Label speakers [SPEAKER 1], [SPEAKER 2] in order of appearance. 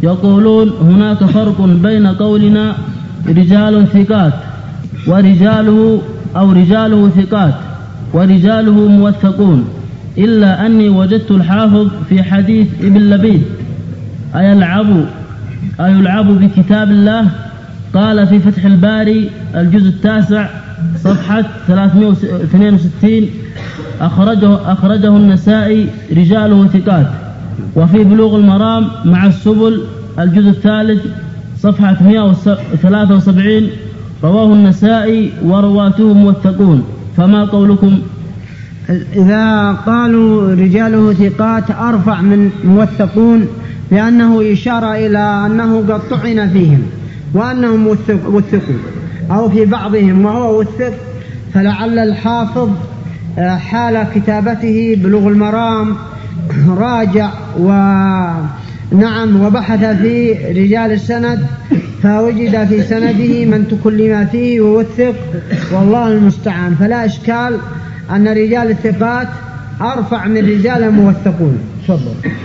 [SPEAKER 1] يقولون هناك فرق بين قولنا رجال ثقات رجاله ثقات ورجاله موثقون، إلا أني وجدت الحافظ في حديث ابن لبيد أيلعب بكتاب الله؟ قال في فتح الباري الجزء 9 صفحة 362 أخرجه النسائي رجاله ثقات. وفي بلوغ المرام مع السبل الجزء 3 صفحة 173 رواه النسائي ورواته موثقون. فما قولكم؟
[SPEAKER 2] إذا قالوا رجاله ثقات أرفع من موثقون، لأنه إشارة إلى أنه قد طعن فيهم وأنهم وثقوا أو في بعضهم وهو وثق، فلعل الحافظ حال كتابته بلوغ المرام راجع وبحث في رجال السند فوجد في سنده من تكلم فيه ووثق، والله المستعان. فلا إشكال أن رجال الثقات أرفع من رجال الموثقون. تفضل.